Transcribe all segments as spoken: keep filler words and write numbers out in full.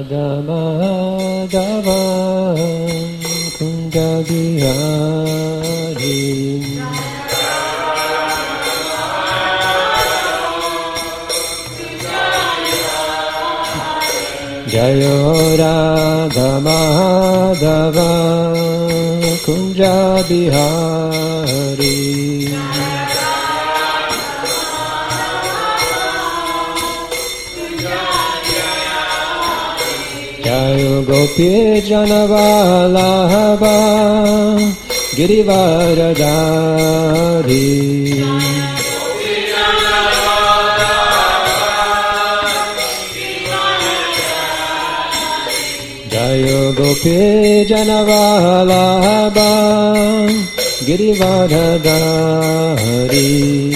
Madhava Kunja Bihari Jayo Radha Madhava Kunja Bihari Jayo Gopi Janavalabha Girivaradari Jayo Gopi Janavalabha Girivaradari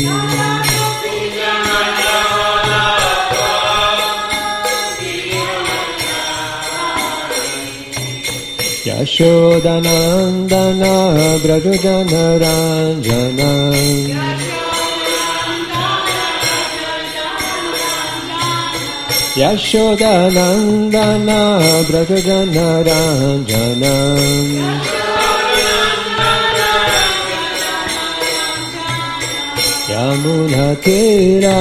Yashodanandana Brajujana Ranjana Yashodanandana Brajujana Ranjana Yamuna Tira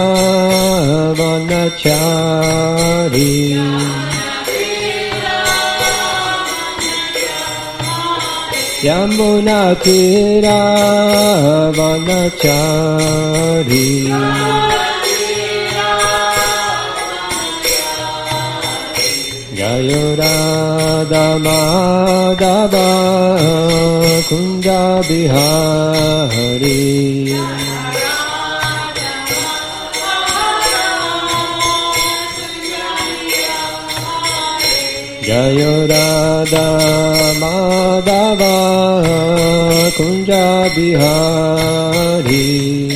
Vanachari Yamuna Tira Vanachari Jayo Radha Madhava Kunja Bihari Jayo Radha Madhava Kunja Bihari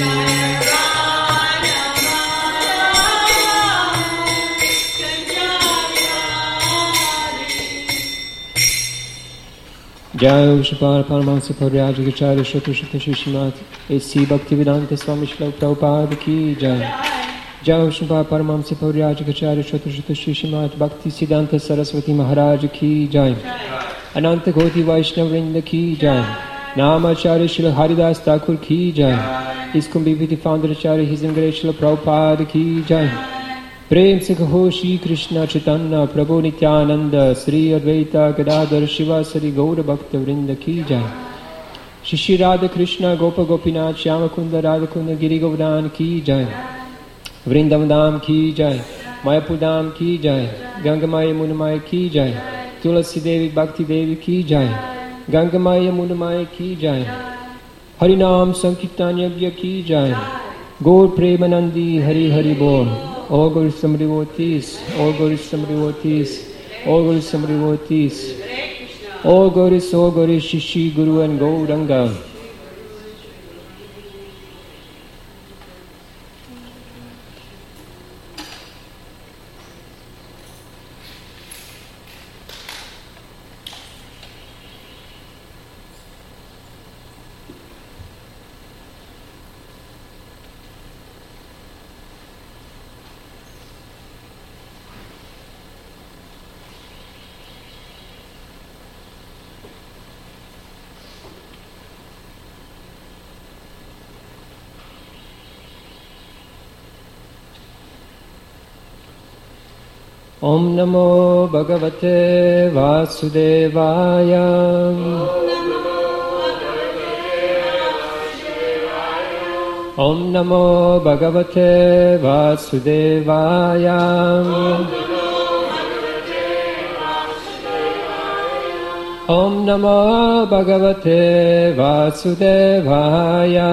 Jai Shapar Paramahansa Pariyajagacharya Shata Shata Shishimat A C Bhaktivedanta Swami Srila Prabhupada Ki Jai Jai Shapar Paramahansa Pariyajagacharya Shata Shata Shishimat Bhakti Siddhanta Saraswati Maharaj Ki Jai Ananta Koti Vaishnavrinda Ki Jai Namacharya Srila Haridas Thakur Ki Jai Iskon B P T Founder Acharya His and Grace Srila Prabhupada Ki Jai Prem se kaho Shri Krishna Chaitanya Prabhu Nityananda Sri Advaita Gadadhar Shiva Sari Gaura Bhakta Vrinda Ki Jai Shri Shri Radha Krishna Gopa Gopinath Shyama Kunda Radha Kunda Giri Govardhan Ki Jai Vrindavan Dham Ki Jai Mayapur Dham Ki Jai Gangamaya Munamaya Ki Jai Tulasi Devi Bhakti Devi Ki Jai Gangamaya Munamaya Ki Jai Harinam Sankirtan Yagya Ki Jai Gaur Premanandi Hari Hari Bol All Gauri Samrivotis, all Gauri Samrivotis, all Gauri Samrivotis, all Gauris, all Gauris, Shishi, Guru and Gauranga. Om Namo Bhagavate Vasudevaya. Om Namo Bhagavate Vasudevaya. Om Namo Bhagavate Vasudevaya.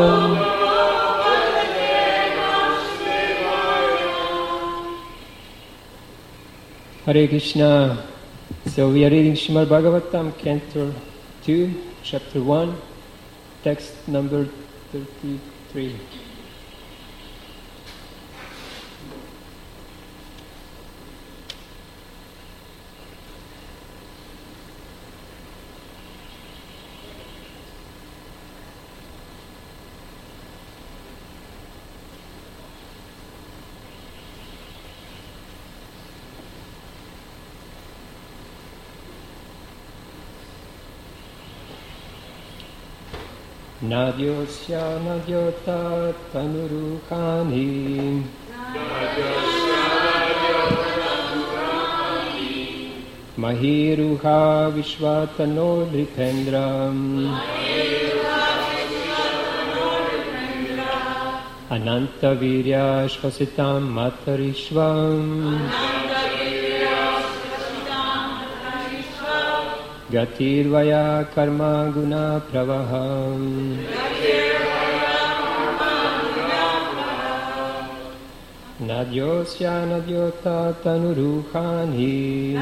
Hare Krishna. So we are reading Srimad Bhagavatam, Canto two, Chapter one, text number thirty-three. Nadyosya nadyota tanuruhani. Mahiruha Vishwatanodripendram Ananta Virya Shvasitam Matarishvam Gatirvaya Karma Guna Pravaham Nadyosya Nadyota Tanuruhani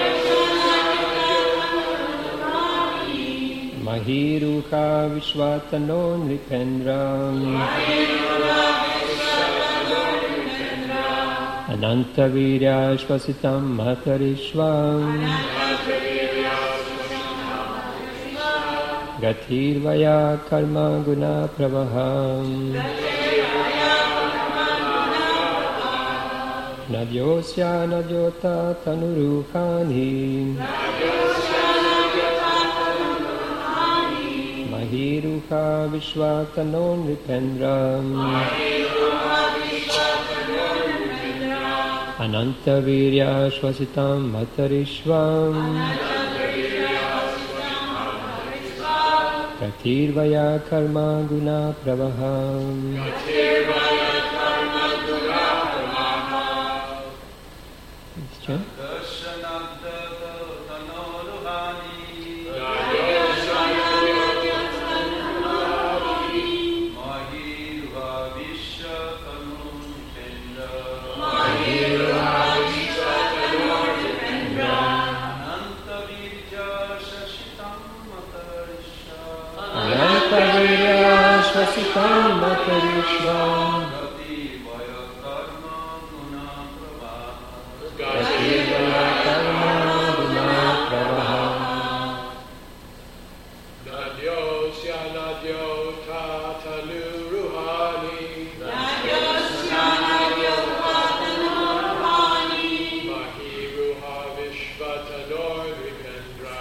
Mahiruha Vishwatano Nripendram Ananta Virya Shvasitam Matarishvam Gatirvaya Karma Guna Pravaham Nadyosya Nadyota Tanuruhani Mahiruha Vishwatano Nripendram Ananta Virya Shvasitam Matarishvam Gatirvaya Karma Guna Pravaham Question? Shvasitam Matarishvam Gatirvaya Karma Guna Pravaham Nadyosya Nadyota Tanuruhani Mahiruha Vishwatanor Nripendra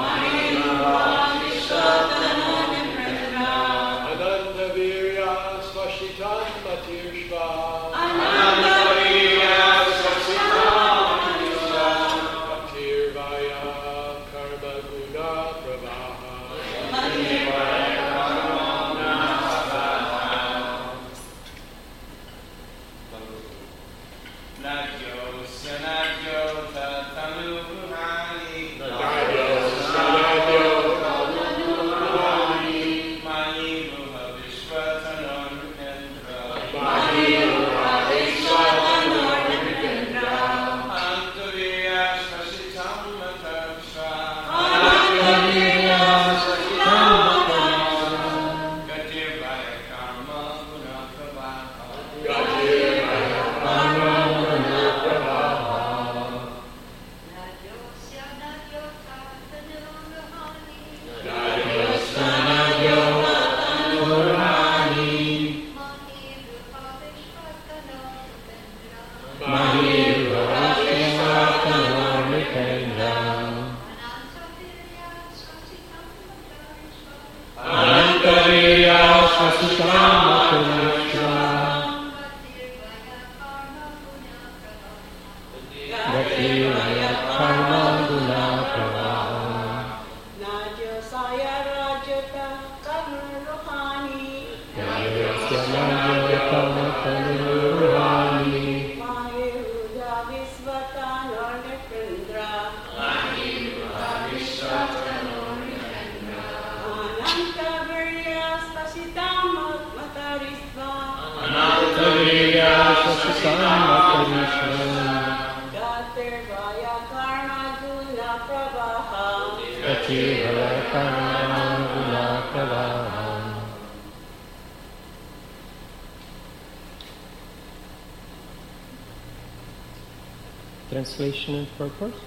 Translation and purport.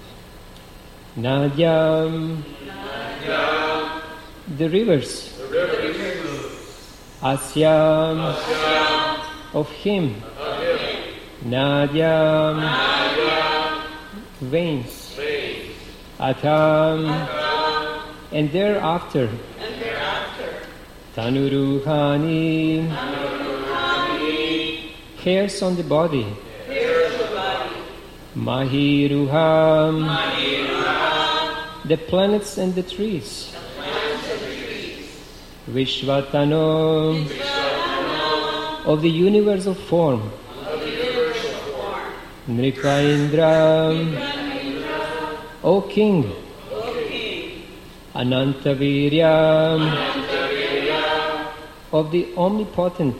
Nadyam, Nadyam the rivers, the rivers. Asyam, Asyam of him, of him. Nadyam, Nadyam veins, veins. Atam, Atam and thereafter, and thereafter. Tanuruhani, hairs on the body. Mahiruham, the planets and the trees. Vishvatano, of the universal form. Nripaindra, O King. Anantavirya, of the omnipotent.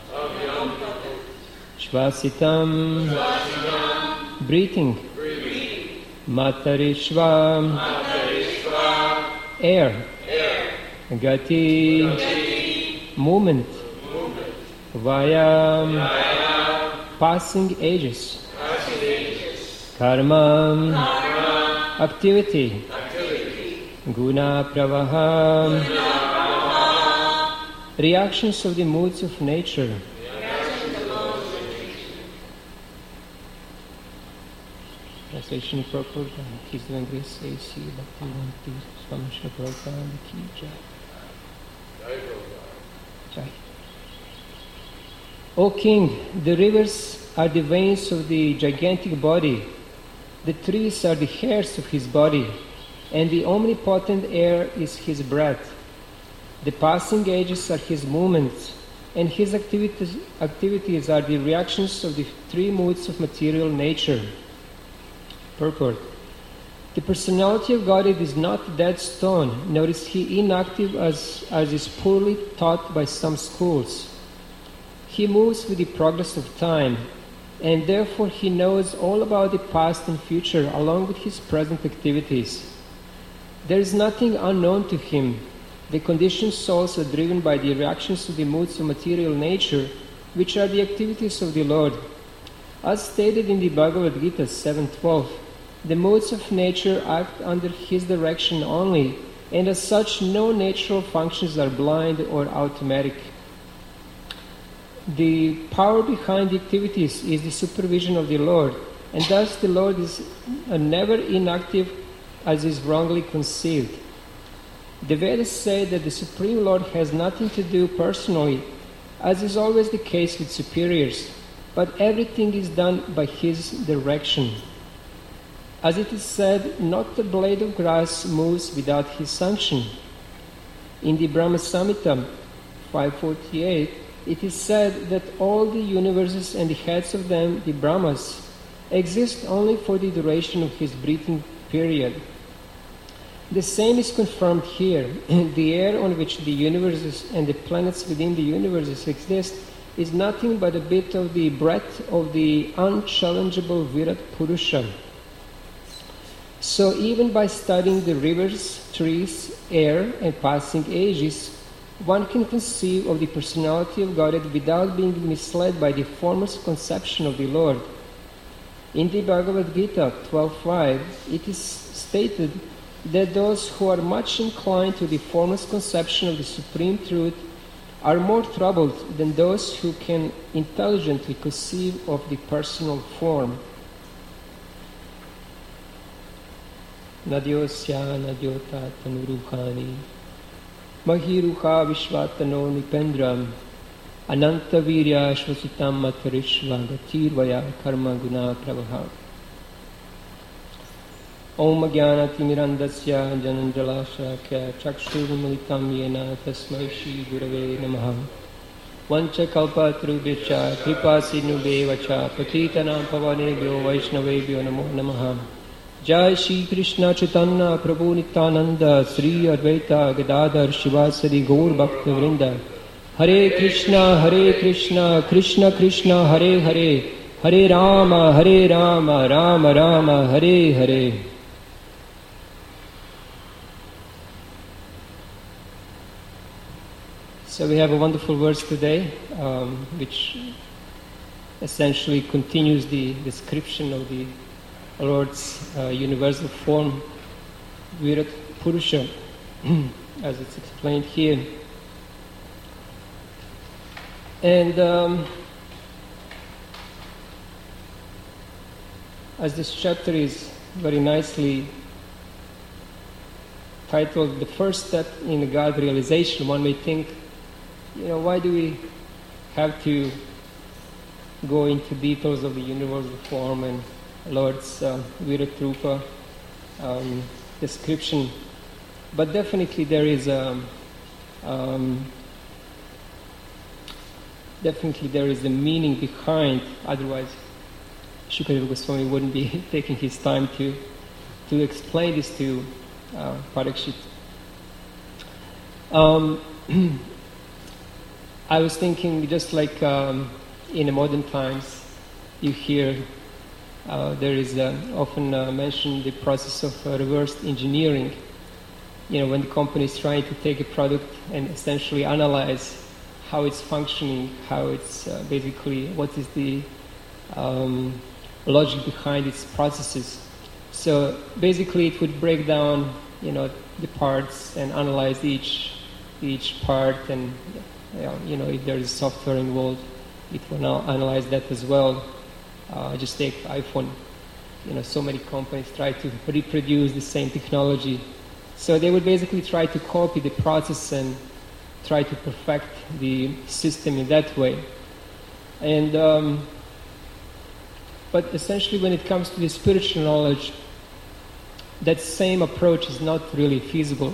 Shvasitam, breathing. Matarishva, air. Gati, movement. Vaya, passing ages. Karma, activity. Guna pravaha, reactions of the moods of nature. Translation purport. His Divine Grace A C Bhaktivedanta Swami Srila Prabhupada Ki Jai. Jai. O King, the rivers are the veins of the gigantic body, the trees are the hairs of his body, and the omnipotent air is his breath. The passing ages are his movements, and his activities, activities are the reactions of the three moods of material nature. Purport. The personality of Godhead is not a dead stone, nor is he inactive as, as is poorly taught by some schools. He moves with the progress of time, and therefore he knows all about the past and future along with his present activities. There is nothing unknown to him. The conditioned souls are driven by the reactions of the moods of material nature, which are the activities of the Lord. As stated in the Bhagavad Gita seven twelve, the moods of nature act under his direction only, and as such no natural functions are blind or automatic. The power behind the activities is the supervision of the Lord, and thus the Lord is never inactive as is wrongly conceived. The Vedas say that the Supreme Lord has nothing to do personally, as is always the case with superiors, but everything is done by his direction. As it is said, not a blade of grass moves without his sanction. In the Brahma Samhita five forty-eight, it is said that all the universes and the heads of them, the Brahmas, exist only for the duration of his breathing period. The same is confirmed here. The air on which the universes and the planets within the universes exist is nothing but a bit of the breath of the unchallengeable Virat Purusha. So even by studying the rivers, trees, air, and passing ages, one can conceive of the personality of Godhead without being misled by the formless conception of the Lord. In the Bhagavad Gita twelve five, it is stated that those who are much inclined to the formless conception of the Supreme Truth are more troubled than those who can intelligently conceive of the personal form. Nadyosya nadyota tanuruhani Mahiruha vishvatano nipendram Ananta virya shvasitam matarishva gatirvaya karma guna pravaha. Om jnanati mirandasya jananjalasakya chakshurumalitam yena tasmai shri gurave namaha. Vancha kalpatarubhyacha kripa sinubhevacha patitanam pavanebhyo vaishnavebhyo namo namaha. Jai Shri Krishna Chaitanya Prabhu Nityananda Sri Advaita Gadadhar Shivasadi Gaur Bhakta Vrinda. Hare Krishna Hare Krishna Krishna Krishna Hare Hare Hare Rama Hare Rama Rama Rama Hare Hare. So we have a wonderful verse today, um, which essentially continues the description of the Lord's uh, universal form, Virat Purusha, as it's explained here. And um, as this chapter is very nicely titled The First Step in God Realization, one may think you know, why do we have to go into details of the universal form and Lord's uh, Viratrupa um, description? But definitely there is a um, definitely there is a meaning behind. Otherwise, Shukadeva Goswami wouldn't be taking his time to to explain this to uh, Parikshit. Um, I was thinking, just like um, in the modern times, you hear uh, there is uh, often uh, mentioned the process of uh, reverse engineering. You know, when the company is trying to take a product and essentially analyze how it's functioning, how it's uh, basically, what is the um, logic behind its processes. So basically it would break down, you know, the parts and analyze each each part, and you know, if there is software involved, it will now analyze that as well. Uh, just take iPhone. You know, so many companies try to reproduce the same technology. So they would basically try to copy the process and try to perfect the system in that way. And um, but essentially, when it comes to the spiritual knowledge, that same approach is not really feasible.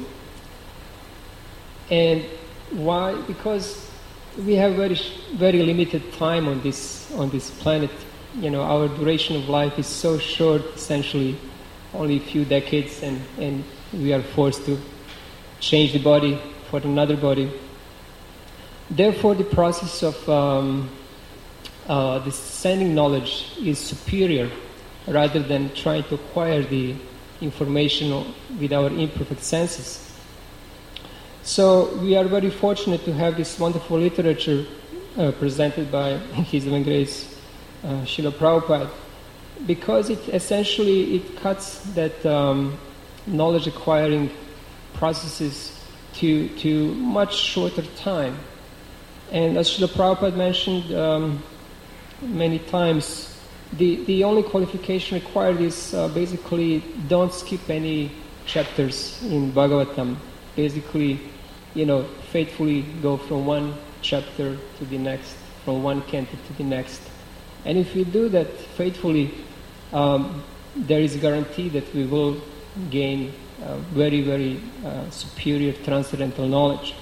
And why? Because we have very very limited time on this on this planet. You know, our duration of life is so short, essentially only a few decades, and, and we are forced to change the body for another body. Therefore, the process of um, uh, discerning knowledge is superior, rather than trying to acquire the information with our imperfect senses. So we are very fortunate to have this wonderful literature uh, presented by His Divine Grace uh, Srila Prabhupada, because it essentially it cuts that um, knowledge acquiring processes to to much shorter time. And as Srila Prabhupada mentioned um, many times, the, the only qualification required is uh, basically don't skip any chapters in Bhagavatam. Basically, you know, faithfully go from one chapter to the next, from one canto to the next. And if we do that faithfully, um, there is a guarantee that we will gain uh, very, very uh, superior transcendental knowledge.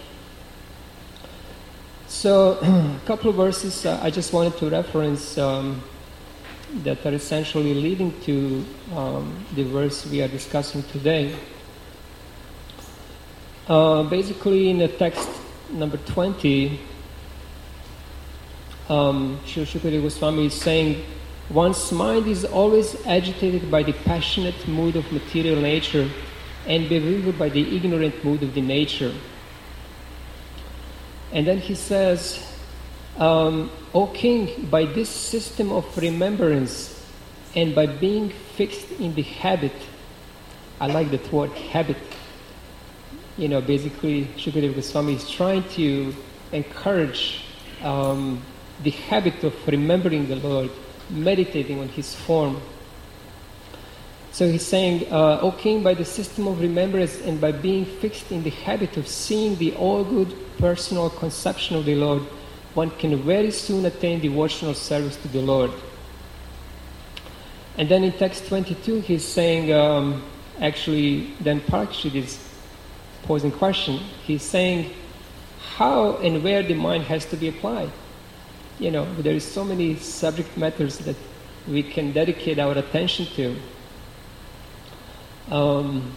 So, a couple of verses uh, I just wanted to reference um, that are essentially leading to um, the verse we are discussing today. Uh, basically, in the text number twenty, um, Srila Shukadeva Goswami is saying, one's mind is always agitated by the passionate mood of material nature and bewildered by the ignorant mood of the nature. And then he says, um, O king, by this system of remembrance and by being fixed in the habit, I like that word, habit. You know, basically, Shukadeva Goswami is trying to encourage um, the habit of remembering the Lord, meditating on His form. So he's saying, uh, O king, by the system of remembrance and by being fixed in the habit of seeing the all-good personal conception of the Lord, one can very soon attain devotional service to the Lord. And then in text twenty-two, he's saying, um, actually, then Parikshit is posing question. He's saying how and where the mind has to be applied. You know, there is so many subject matters that we can dedicate our attention to. Um,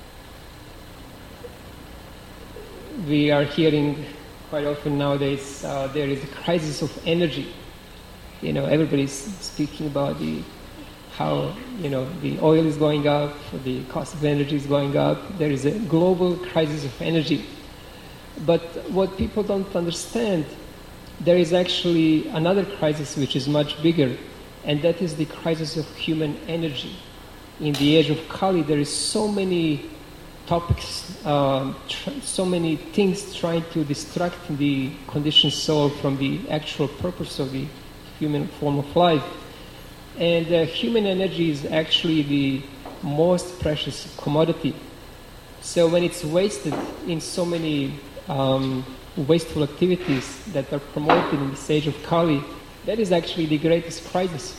we are hearing quite often nowadays uh, there is a crisis of energy. You know, everybody's speaking about the how, you know, the oil is going up, the cost of energy is going up. There is a global crisis of energy. But what people don't understand, there is actually another crisis which is much bigger, and that is the crisis of human energy. In the age of Kali, there is so many topics, uh, tr- so many things trying to distract the conditioned soul from the actual purpose of the human form of life. And uh, human energy is actually the most precious commodity. So when it's wasted in so many um, wasteful activities that are promoted in this age of Kali, that is actually the greatest crisis.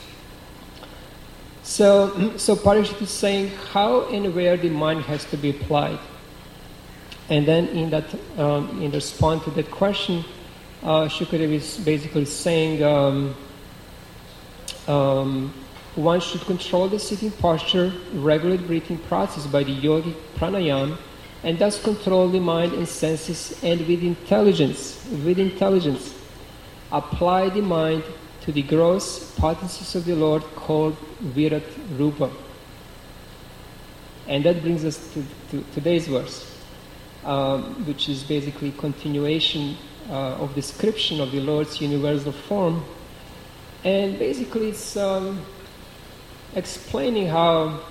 So, so Parikshit is saying how and where the mind has to be applied. And then in that, um, in response to that question, uh, Shukadeva is basically saying um, um, one should control the sitting posture, regulate breathing process by the yogic pranayama, and thus control the mind and senses, and with intelligence, with intelligence, apply the mind to the gross potencies of the Lord called Virat Rupa. And that brings us to, to today's verse, um, which is basically continuation uh, of description of the Lord's universal form. And basically it's um, explaining how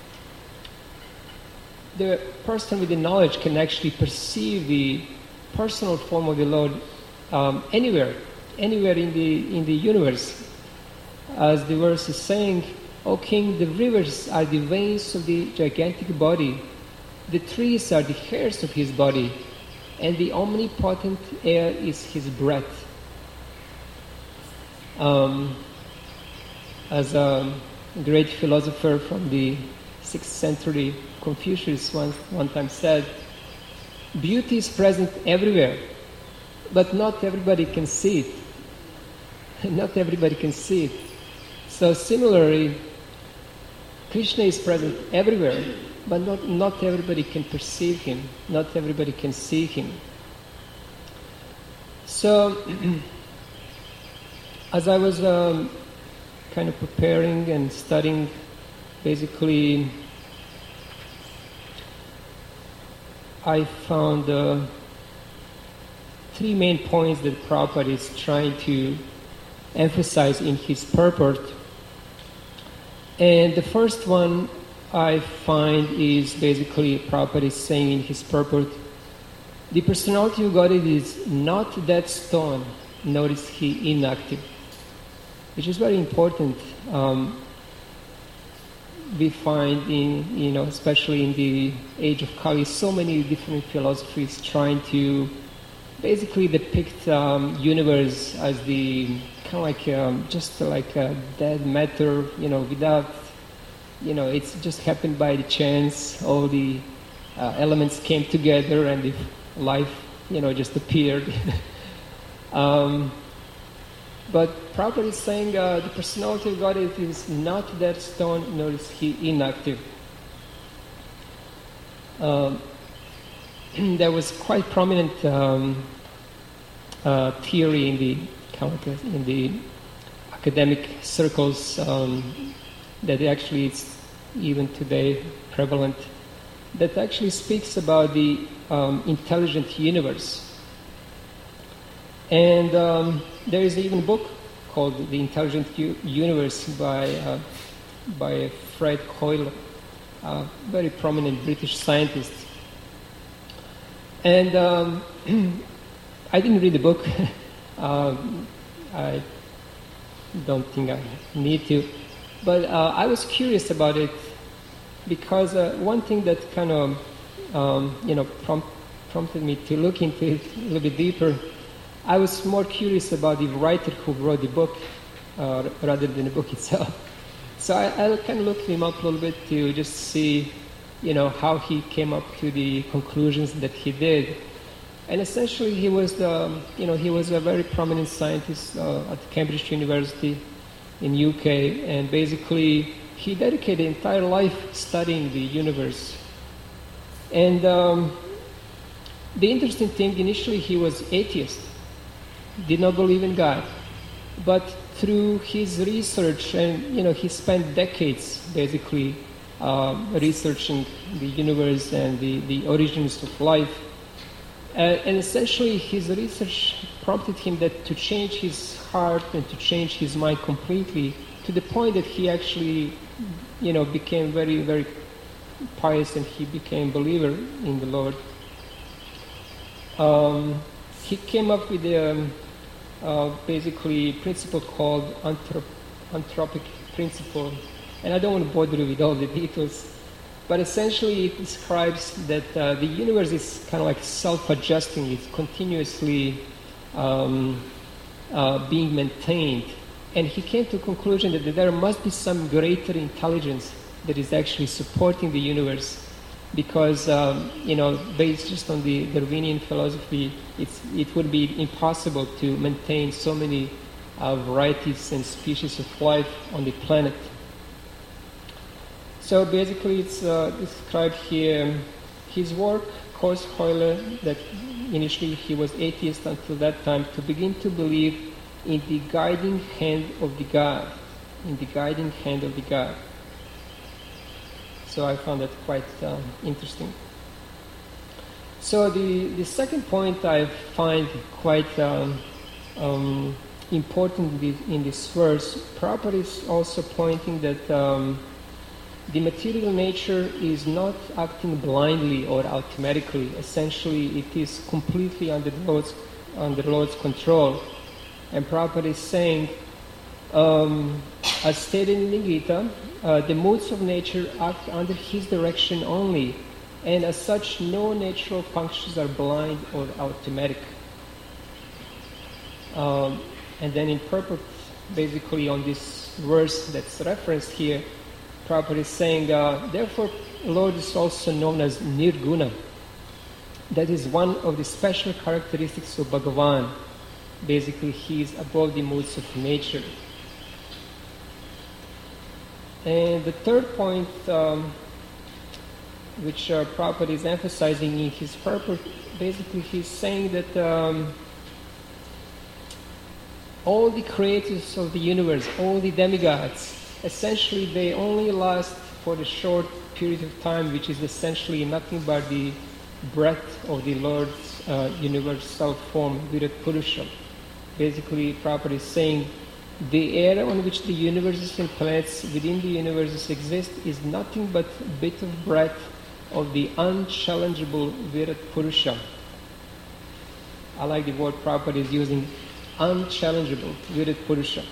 the person with the knowledge can actually perceive the personal form of the Lord um, anywhere, anywhere in the in the universe. As the verse is saying, O King, the rivers are the veins of the gigantic body, the trees are the hairs of his body, and the omnipotent air is his breath. Um, as a great philosopher from the sixth century, Confucius once one time said, beauty is present everywhere, but not everybody can see it. Not everybody can see it. So similarly, Krishna is present everywhere, but not, not everybody can perceive him. Not everybody can see him. So, as I was um, kind of preparing and studying, basically, I found uh, three main points that Prabhupada is trying to emphasize in his purport. And the first one I find is basically Prabhupada is saying in his purport, the personality of Godhead is not that stone, nor is he inactive. Which is very important. Um, we find in, you know, especially in the age of Kali, so many different philosophies trying to basically depict um, universe as the kind of like um, just like a dead matter, you know, without, you know, it's just happened by the chance. All the uh, elements came together and the life, you know, just appeared. um, But Prabhupada is saying uh, the personality of God is not that stone, nor is he inactive. Um, there was quite prominent um, uh, theory in the in the academic circles um, that actually it's even today prevalent, that actually speaks about the um, intelligent universe. And um, there is even a book called The Intelligent U- Universe by uh, by Fred Hoyle, a very prominent British scientist. And um, I didn't read the book. um, I don't think I need to. But uh, I was curious about it because uh, one thing that kind of um, you know prompt, prompted me to look into it a little bit deeper. I was more curious about the writer who wrote the book uh, rather than the book itself. So I, I kind of looked him up a little bit to just see, you know, how he came up to the conclusions that he did. And essentially, he was, the, you know, he was a very prominent scientist uh, at Cambridge University in U K, and basically he dedicated entire life studying the universe. And um, the interesting thing, initially he was atheist. Did not believe in God, but through his research, and you know, he spent decades basically um, researching the universe and the, the origins of life, uh, and essentially his research prompted him that to change his heart and to change his mind completely, to the point that he actually, you know, became very, very pious, and he became a believer in the Lord. Um, he came up with a um, uh, basically principle called anthrop- anthropic principle, and I don't want to bother you with all the details, but essentially it describes that uh, the universe is kind of like self-adjusting, it's continuously um, uh, being maintained. And he came to the conclusion that there must be some greater intelligence that is actually supporting the universe, because, um, you know, based just on the Darwinian philosophy, it's, it would be impossible to maintain so many uh, varieties and species of life on the planet. So basically it's uh, described here, his work caused Euler, that initially he was atheist until that time, to begin to believe in the guiding hand of the God, in the guiding hand of the God. So I found that quite um, interesting. So the, the second point I find quite um, um, important in this verse, Prabhupada is also pointing that um, the material nature is not acting blindly or automatically. Essentially, it is completely under the Lord's, under the Lord's control. And Prabhupada is saying, um, as stated in the Gita, uh, the modes of nature act under his direction only, and as such, no natural functions are blind or automatic. Um, and then in purport, basically on this verse that's referenced here, Prabhupada is saying, uh, therefore, Lord is also known as Nirguna. That is one of the special characteristics of Bhagavan. Basically, he is above the moods of nature. And the third point, um, which uh, Prabhupada is emphasizing in his purport, basically he's saying that um, all the creators of the universe, all the demigods, essentially they only last for a short period of time, which is essentially nothing but the breath of the Lord's uh, universal form, Virat Purusha. Basically, Prabhupada is saying the air on which the universes and planets within the universes exist is nothing but a bit of breath of the unchallengeable Virat Purusha. I like the word Prabhupada is using, unchallengeable Virat Purusha.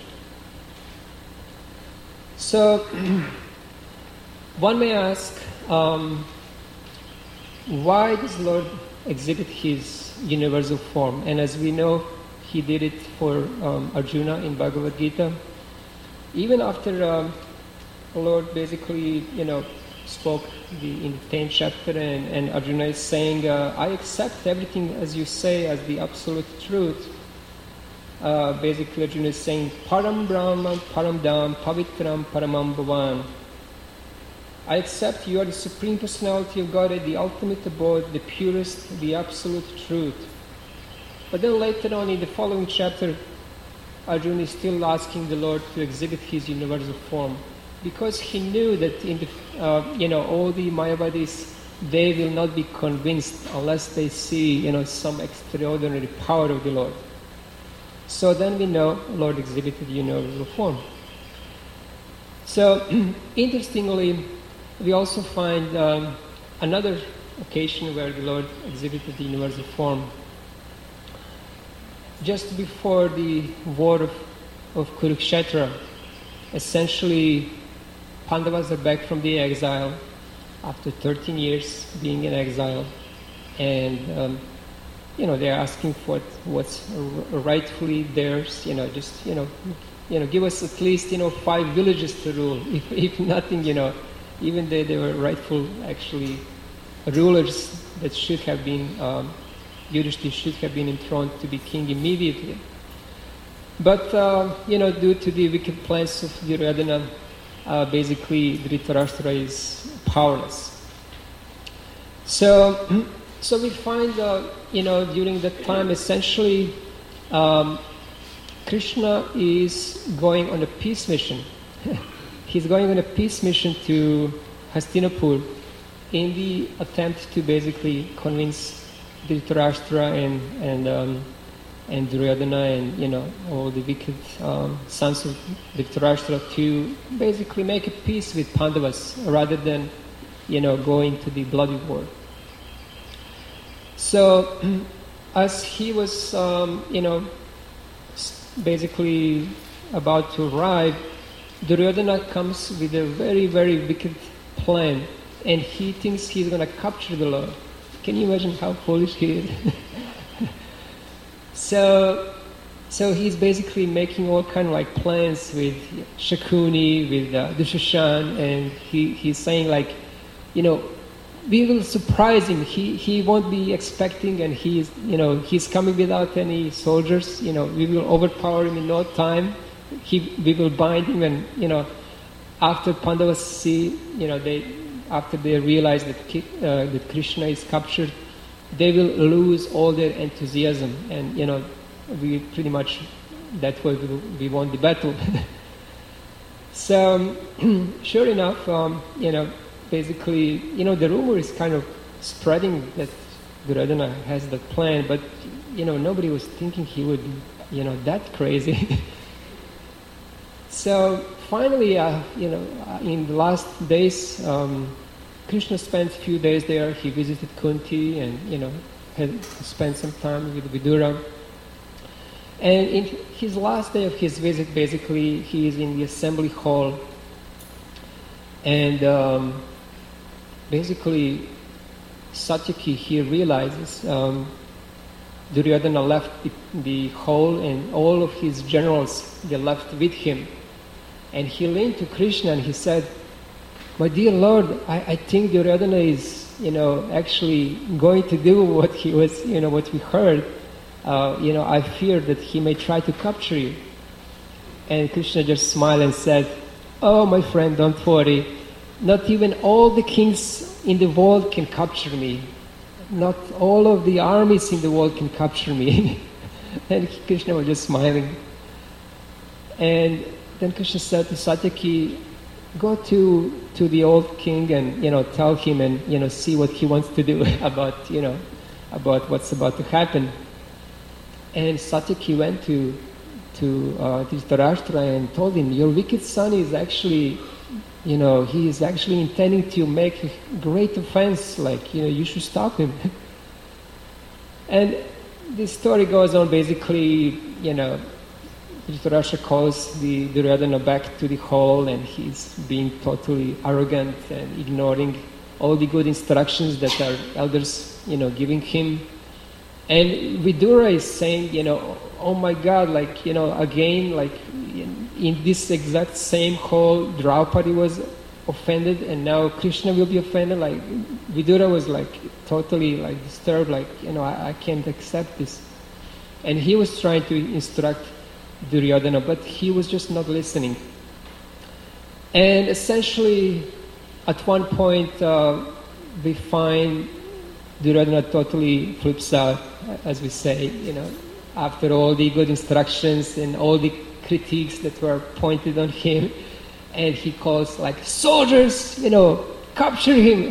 So, one may ask, um, why does Lord exhibit his universal form? And as we know, he did it for um, Arjuna in Bhagavad Gita. Even after um, the Lord basically, you know, spoke the, in the tenth chapter, and, and Arjuna is saying, uh, I accept everything as you say as the absolute truth. Uh, basically, Arjuna is saying, Param Brahman, Param Dham, Pavitram, Paramam Bhavan. I accept you are the Supreme Personality of Godhead, the ultimate abode, the purest, the absolute truth. But then later on in the following chapter, Arjuna is still asking the Lord to exhibit his universal form, because he knew that in the, uh, you know, all the Mayavadis, they will not be convinced unless they see, you know, some extraordinary power of the Lord. So then we know Lord exhibited universal form. So interestingly, we also find um, another occasion where the Lord exhibited the universal form. Just before the war of, of Kurukshetra, essentially Pandavas are back from the exile after thirteen years being in exile, and um, you know they're asking for what's rightfully theirs. You know, just you know, you know, give us at least you know five villages to rule. If, if nothing, you know, even they they were rightful actually rulers that should have been. Um, Yudhishthira should have been enthroned to be king immediately. But, uh, you know, due to the wicked plans of Duryodhana, uh, basically Dhritarashtra is powerless. So, so we find, uh, you know, during that time, essentially, um, Krishna is going on a peace mission. He's going on a peace mission to Hastinapur in the attempt to basically convince Dhritarashtra and and um, and Duryodhana and you know all the wicked um, sons of Dhritarashtra to basically make a peace with Pandavas rather than you know going to the bloody war. So as he was um, you know basically about to arrive, Duryodhana comes with a very very wicked plan and he thinks he's going to capture the Lord. Can you imagine how foolish he is? so, so he's basically making all kind of like plans with Shakuni, with uh, Dushashan, and he, he's saying like, you know, we will surprise him. He he won't be expecting, and he's you know he's coming without any soldiers. You know, we will overpower him in no time. He we will bind him, and you know, after Pandavas see, you know, they after they realize that uh, that Krishna is captured, they will lose all their enthusiasm, and you know, we pretty much that way we, we won the battle. So, um, sure enough, um, you know. Basically, you know, the rumor is kind of spreading that Duryodhana has that plan, but, you know, nobody was thinking he would be, you know, that crazy. So, finally, uh, you know, uh, in the last days, um, Krishna spent a few days there. He visited Kunti and, you know, had spent some time with Vidura. And in his last day of his visit, basically, he is in the assembly hall. And um, basically, Satyaki, he realizes um, Duryodhana left the, the hall, and all of his generals, they left with him. And he leaned to Krishna and he said, "My dear Lord, I, I think Duryodhana is, you know, actually going to do what he was, you know, what we heard. Uh, you know, I fear that he may try to capture you." And Krishna just smiled and said, "Oh, my friend, don't worry. Not even all the kings in the world can capture me. Not all of the armies in the world can capture me." And Krishna was just smiling. And then Krishna said to Satyaki, "Go to to the old king and, you know, tell him and, you know, see what he wants to do about, you know, about what's about to happen." And Satyaki went to to uh, Dhritarashtra and told him, "Your wicked son is actually, you know, he is actually intending to make a great offense, like, you know, you should stop him." And this story goes on. Basically, you know, Dhritarashtra calls the Duryodhana back to the hall, and he's being totally arrogant and ignoring all the good instructions that our elders, you know, giving him. And Vidura is saying, you know, "Oh my God, like, you know, again, like, in, in this exact same hall, Draupadi was offended, and now Krishna will be offended." Like, Vidura was like totally like disturbed, like, you know, I, I can't accept this. And he was trying to instruct Duryodhana, but he was just not listening. And essentially, at one point, uh, we find Duryodhana totally flips out, as we say, you know, after all the good instructions and all the critiques that were pointed on him, and he calls like, "Soldiers, you know, capture him!"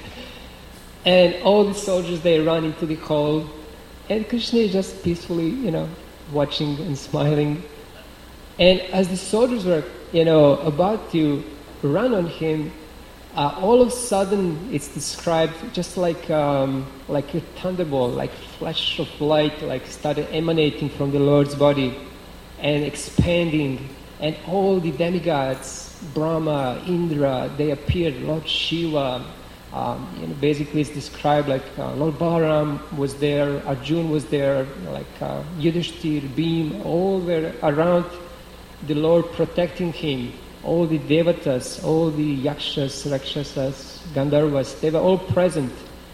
And all the soldiers, they run into the hall, and Krishna is just peacefully, you know, watching and smiling. And as the soldiers were, you know, about to run on him, Uh, all of a sudden, it's described just like um, like a thunderbolt, like flash of light, like started emanating from the Lord's body and expanding, and all the demigods, Brahma, Indra, they appeared. Lord Shiva, um, you know, basically it's described like uh, Lord Balaram was there, Arjun was there, like uh, Yudhishthir, Bhim, all were around the Lord protecting him. All the devatas, all the yakshas, rakshasas, gandharvas, they were all present.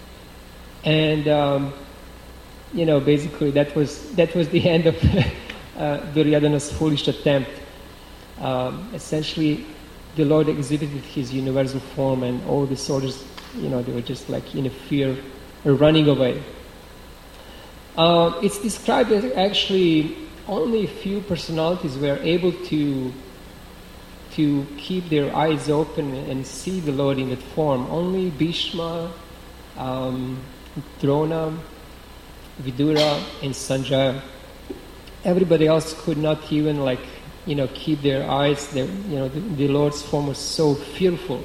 And, um, you know, basically that was that was the end of uh, Duryodhana's foolish attempt. Um, essentially, the Lord exhibited his universal form, and all the soldiers, you know, they were just like in a fear, running away. Uh, it's described as actually only a few personalities were able to to keep their eyes open and see the Lord in that form. Only Bhishma, um, Drona, Vidura, and Sanjaya. Everybody else could not even, like, you know, keep their eyes. Their, you know, the, the Lord's form was so fearful.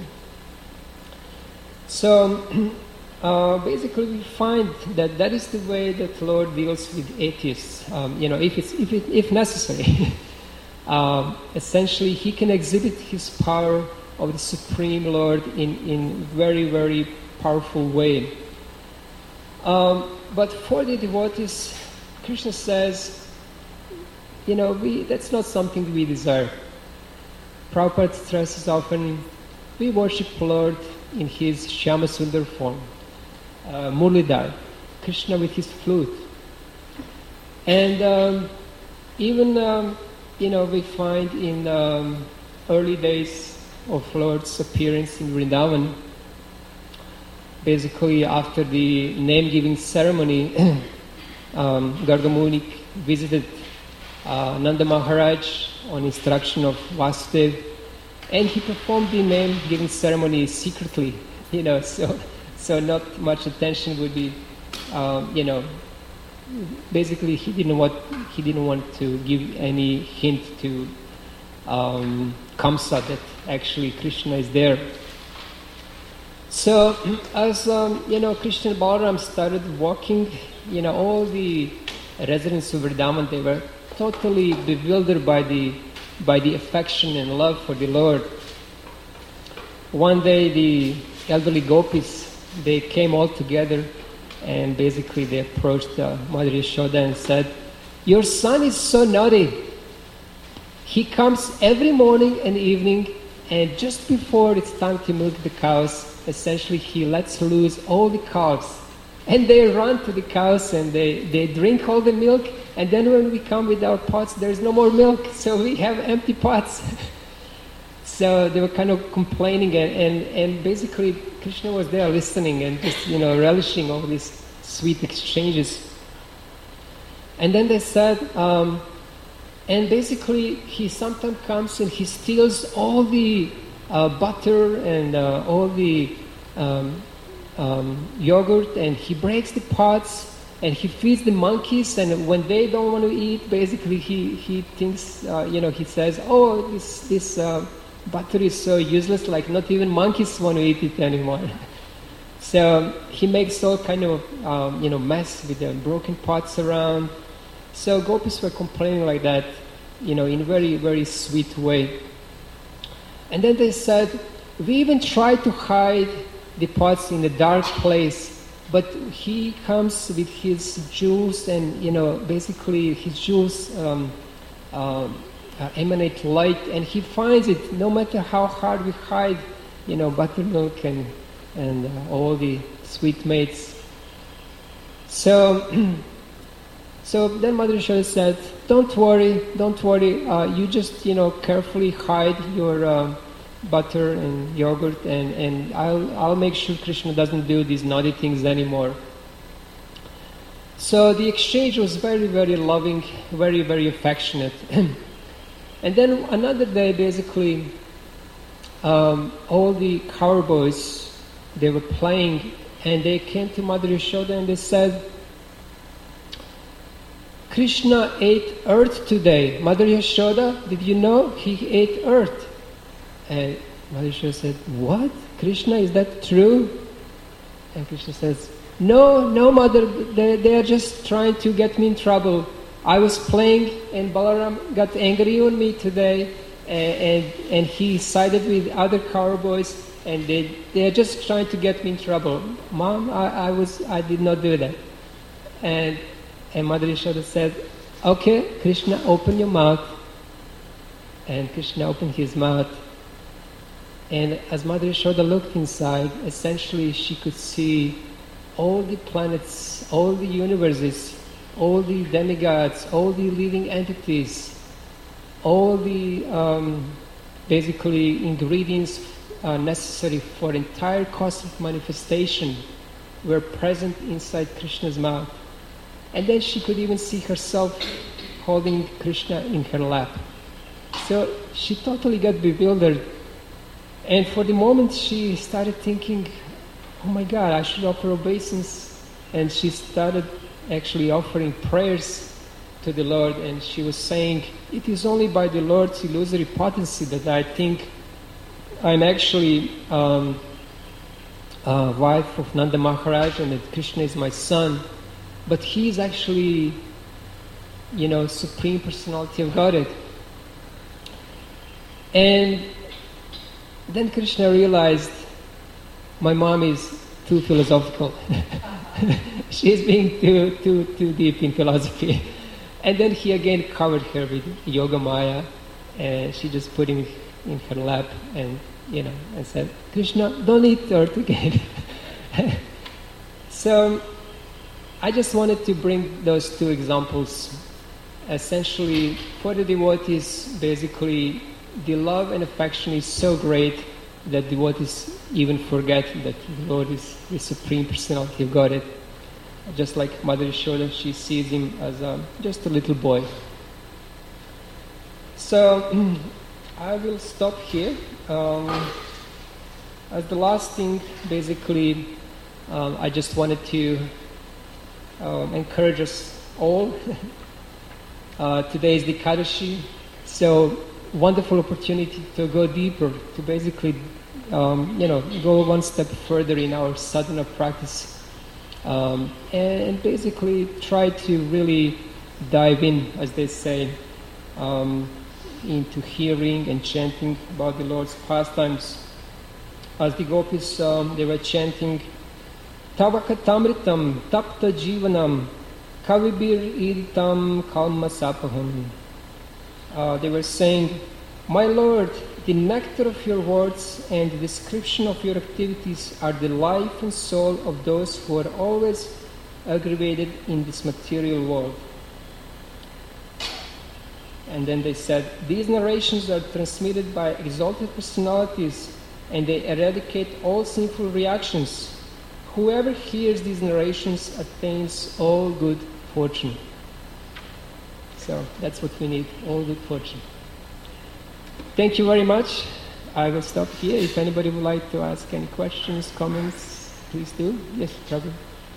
So uh, basically, we find that that is the way that the Lord deals with atheists. Um, you know, if it's if it, if necessary. Um, essentially, he can exhibit his power of the Supreme Lord in, in very, very powerful way. Um, but for the devotees, Krishna says, you know, we, that's not something we desire. Prabhupada stresses often, we worship Lord in his Shyama Sundar form, uh, Murlidhar, Krishna with his flute. And um, even, um, you know, we find in um, early days of Lord's appearance in Vrindavan, basically after the name-giving ceremony, um, Garga Muni visited uh, Nanda Maharaj on instruction of Vasudev, and he performed the name-giving ceremony secretly, you know, so so not much attention would be, um, you know, basically he didn't want he didn't want to give any hint to um, Kamsa that actually Krishna is there. So as um, you know, Krishna and Balaram started walking, you know, all the residents of Vrindavan, they were totally bewildered by the by the affection and love for the Lord. One day the elderly gopis, they came all together and basically they approached uh, Mother Yashoda and said, your son is so naughty. He comes every morning and evening, and just before it's time to milk the cows, essentially he lets loose all the calves. And they run to the cows and they, they drink all the milk, and then when we come with our pots, there's no more milk, so we have empty pots. So they were kind of complaining, and, and, and basically Krishna was there listening and just, you know, relishing all these sweet exchanges. And then they said, um, and basically he sometimes comes and he steals all the uh, butter and uh, all the um, um, yogurt, and he breaks the pots and he feeds the monkeys, and when they don't want to eat, basically he, he thinks, uh, you know, he says, oh, this, this uh, butter is so useless, like not even monkeys want to eat it anymore. So he makes all kind of, um, you know, mess with the broken pots around. So gopis were complaining like that, you know, in a very, very sweet way. And then they said, we even tried to hide the pots in a dark place, but he comes with his jewels, and, you know, basically his jewels um, uh, uh, emanate light, and he finds it no matter how hard we hide, you know, buttermilk and, and uh, all the sweetmeats. So, so then Mother Yashoda said, don't worry, don't worry, uh, you just, you know, carefully hide your uh, butter and yogurt, and, and I'll, I'll make sure Krishna doesn't do these naughty things anymore. So the exchange was very, very loving, very, very affectionate. And then another day, basically, um, all the cowboys, they were playing, and they came to Mother Yashoda and they said, Krishna ate earth today. Mother Yashoda, did you know he ate earth? And Mother Yashoda said, what? Krishna, is that true? And Krishna says, no, no, Mother, they, they are just trying to get me in trouble. I was playing and Balaram got angry on me today, and, and, and he sided with other cowboys, and they, they are just trying to get me in trouble. Mom, I, I, was, I did not do that. And, and Mother Yashoda said, okay, Krishna, open your mouth. And Krishna opened his mouth. And as Mother Yashoda looked inside, essentially she could see all the planets, all the universes, all the demigods, all the living entities, all the um, basically ingredients uh, necessary for entire cosmic manifestation were present inside Krishna's mouth. And then she could even see herself holding Krishna in her lap. So she totally got bewildered. And for the moment she started thinking, oh my God, I should offer obeisance. And she started actually offering prayers to the Lord, and she was saying, it is only by the Lord's illusory potency that I think I'm actually um, uh, wife of Nanda Maharaj, and that Krishna is my son, but he is actually, you know, Supreme Personality of Godhead. And Then Krishna realized my mom is too philosophical. She's being too, too, too deep in philosophy. And then he again covered her with Yoga Maya, and she just put him in her lap and, you know, and said, Krishna, don't eat earth again. So I just wanted to bring those two examples. Essentially, for the devotees, basically, the love and affection is so great that devotees even forget that the Lord is the Supreme Personality of Godhead. Just like Mother Yashoda, she sees him as a, just a little boy. So, I will stop here. Um, as the last thing, basically, um, I just wanted to um, encourage us all. uh, today is the Ekadashi, so wonderful opportunity to go deeper, to basically, um, you know, go one step further in our sadhana practice. Um, and basically try to really dive in, as they say, um, into hearing and chanting about the Lord's pastimes. As the gopis, um, they were chanting, Tavakatamritam tapta jivanam kavibir iritam kalmasapaham. Uh, they were saying, my Lord, the nectar of your words and the description of your activities are the life and soul of those who are always aggravated in this material world. And then they said, these narrations are transmitted by exalted personalities and they eradicate all sinful reactions. Whoever hears these narrations attains all good fortune. So that's what we need, all good fortune. Thank you very much. I will stop here. If anybody would like to ask any questions, comments, please do. Yes, Prabhu.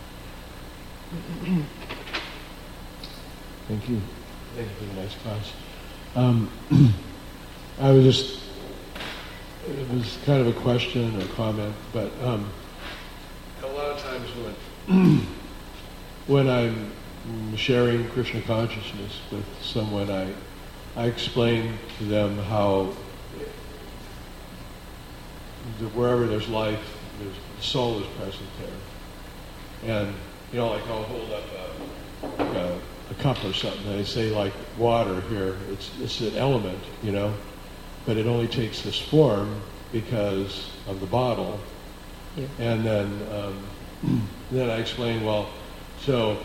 Thank you. Thank you for the nice class. Um, I was just, it was kind of a question or comment, but um, a lot of times when, when I'm sharing Krishna consciousness with someone, I I explain to them how the, wherever there's life, there's, the soul is present there. And, you know, like I'll hold up a, like a, a cup or something, and I say, like, water here, it's, it's an element, you know, but it only takes this form because of the bottle. Yeah. And then, um, then I explain, well, so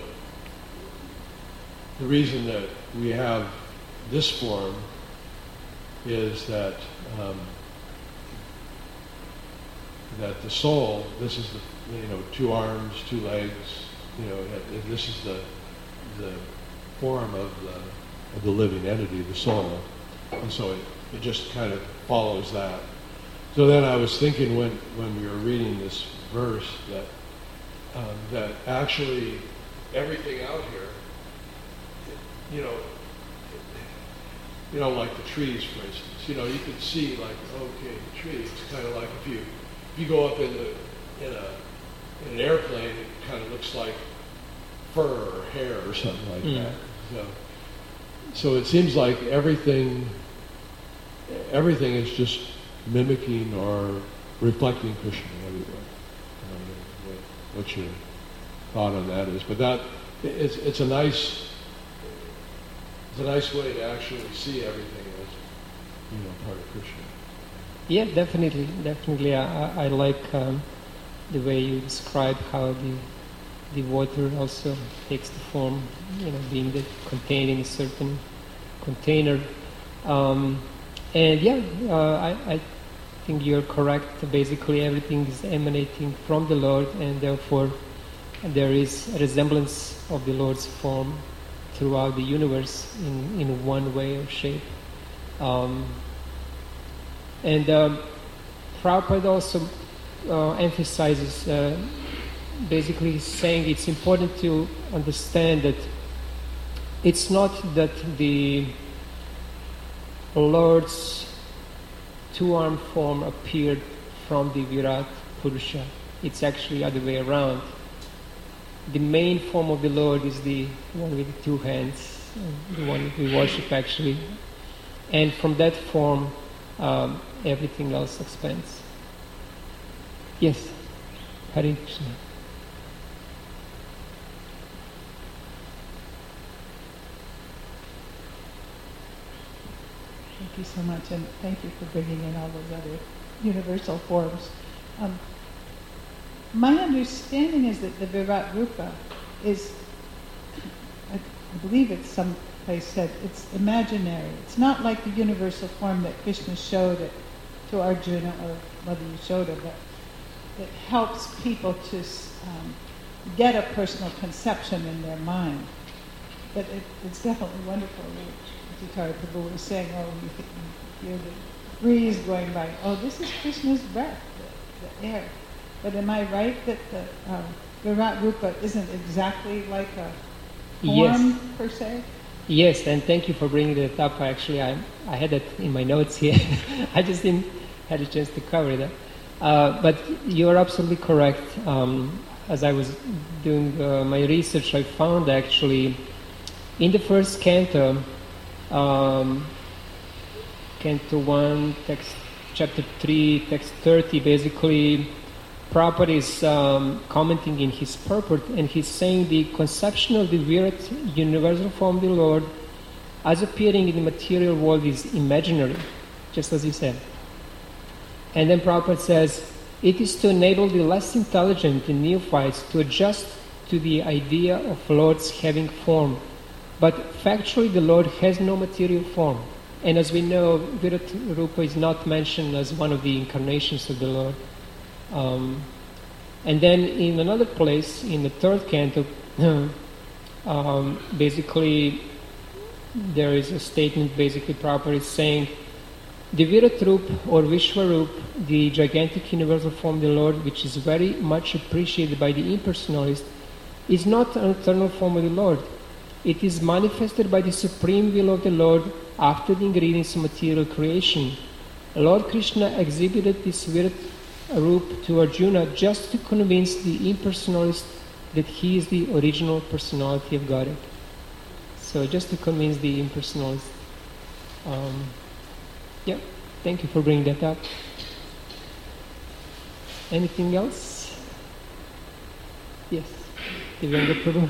the reason that we have this form is that um, that the soul, this is the, you know, two arms, two legs, you know, this is the the form of the of the living entity, the soul, and so it, it just kind of follows that. So then I was thinking when when we were reading this verse that um, that actually everything out here, you know. You know, like the trees, for instance. You know, you could see, like, okay, the tree. It's kind of like if you if you go up in the in a in an airplane, it kind of looks like fur or hair or something like mm. that. So, so it seems like everything everything is just mimicking or reflecting Krishna everywhere. I don't know what, what your thought on that is, but that it's it's a nice. It's a nice way to actually see everything as, you know, part of Krishna. Yeah, definitely, definitely. I, I like um, the way you describe how the the water also takes the form, you know, being the containing a certain container. Um, and yeah, uh, I, I think you're correct. Basically, everything is emanating from the Lord, and therefore there is a resemblance of the Lord's form throughout the universe in, in one way or shape. Um, and um, Prabhupada also uh, emphasizes, uh, basically saying it's important to understand that it's not that the Lord's two-armed form appeared from the Virat Purusha. It's actually the other way around. The main form of the Lord is the one with the two hands, the one we worship actually. And from that form, um, everything else expands. Yes, Hare Krishna. Thank you so much, and thank you for bringing in all those other universal forms. Um, my understanding is that the Virat Rupa is, I, I believe it's someplace said, it's imaginary. It's not like the universal form that Krishna showed it to Arjuna or Mother Yashoda, but it helps people to um, get a personal conception in their mind. But it, it's definitely wonderful. Acharya Prabhu was saying, oh, you, you hear the breeze going by. Oh, this is Krishna's breath, the, the air. But am I right that the uh, Virat Rupa isn't exactly like a form, yes. per se? Yes, and thank you for bringing that up. Actually, I I had that in my notes here. I just didn't had a chance to cover that. Uh, but you are absolutely correct. Um, as I was doing uh, my research, I found actually in the first canto, um, canto one, text chapter three, text thirty, basically, Prabhupada is um, commenting in his purport, and he's saying the conception of the Virat universal form of the Lord as appearing in the material world is imaginary, just as he said. And then Prabhupada says, it is to enable the less intelligent and neophytes to adjust to the idea of Lord's having form. But factually the Lord has no material form. And as we know, Virat Rupa is not mentioned as one of the incarnations of the Lord. Um, and then in another place, in the third canto, um, basically there is a statement, basically Prabhupada is saying, the Virat Rupa or Vishwarup, the gigantic universal form of the Lord, which is very much appreciated by the impersonalist, is not an eternal form of the Lord. It is manifested by the supreme will of the Lord after the ingredients of material creation. Lord Krishna exhibited this Virat Rupa to Arjuna just to convince the impersonalist that he is the original personality of Godhead. So just to convince the impersonalist. Um, yeah, thank you for bringing that up. Anything else? Yes, Divanga Prabhu.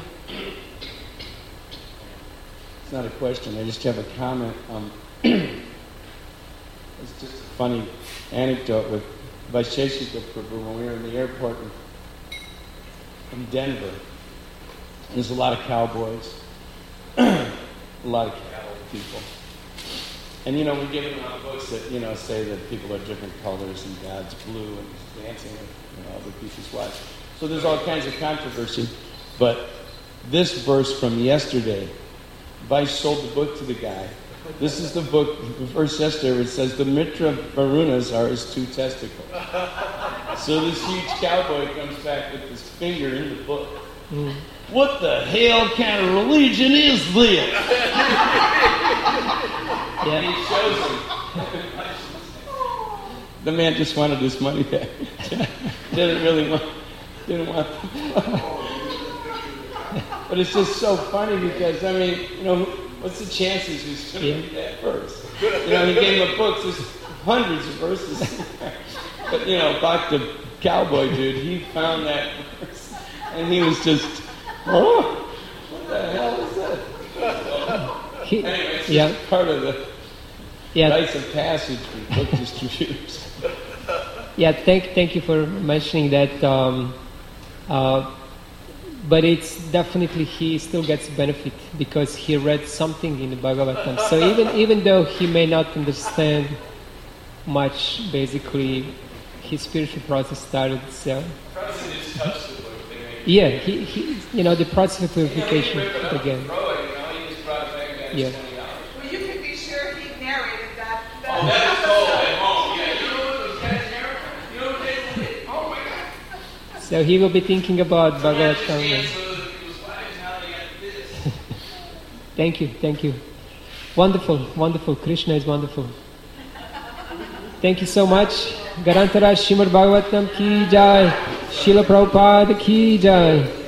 It's not a question, I just have a comment. Um, it's just a funny anecdote with Vaisheshika Prabhu when we were in the airport in, in Denver. There's a lot of cowboys, a lot of cattle people. And, you know, we give them out books that, you know, say that people are different colors and God's blue and he's dancing with, you know, other people's wives. So there's all kinds of controversy. But this verse from yesterday, Vice sold the book to the guy. This is the book, the verse yesterday where it says, the Mitra Varunas are his two testicles. So this huge cowboy comes back with his finger in the book. Mm. What the hell kind of religion is this? Yeah. And he shows him. The man just wanted his money back. Didn't really want, didn't want But it's just so funny because, I mean, you know, what's the chances he's going to read that verse? You know, he gave him a book, there's hundreds of verses. But, you know, about the cowboy dude, he found that verse. And he was just, oh, what the hell is that? He, anyway, it's yeah. just part of the yeah. rites of passage for book distributors. Yeah, thank thank you for mentioning that. Um, uh, but it's definitely he still gets benefit because he read something in the Bhagavatam. So even even though he may not understand much, basically his spiritual process started. So yeah, he, he you know the process of purification again. Yeah. Well, you can be sure he narrated that. that Oh, that is told at home. Yeah, you know what those guys narrate? You know what they did? Oh my God. So he will be thinking about Bhagavatam. Thank you, thank you. Wonderful, wonderful. Krishna is wonderful. Thank you so much. Garantara Srimad Bhagavatam ki jai. Srila Prabhupada ki jai.